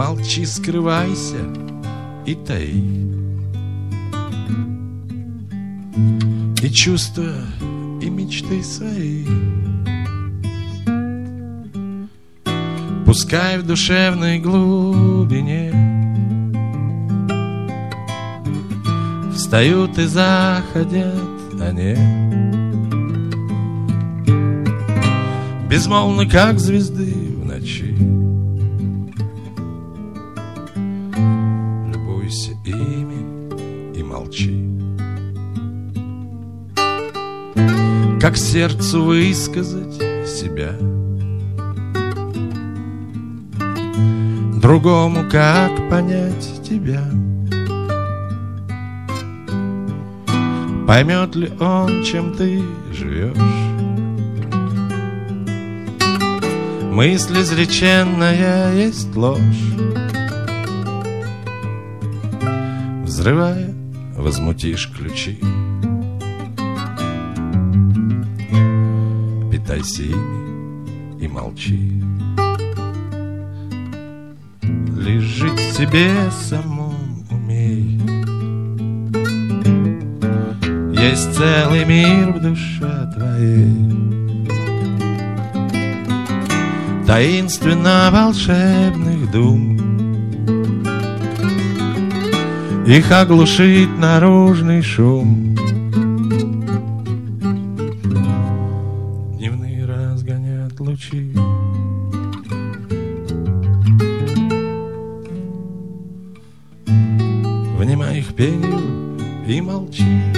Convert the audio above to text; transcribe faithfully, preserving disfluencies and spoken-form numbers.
Молчи, скрывайся и таи. И чувства, и мечты свои пускай в душевной глубине встают и заходят они, безмолвны, как звезды в ночи. Любуйся ими и молчи. Как сердцу высказать себя, другому как понять тебя? Поймет ли он, чем ты живешь? Мысль изреченная есть ложь. Взрывая, возмутишь ключи. Питайся ими и молчи. Лишь жить себе самому умей. Есть целый мир в душе твоей, таинственно волшебных дум. Их оглушит наружный шум. Дневные разгонят лучи. Внимай их пению и молчи.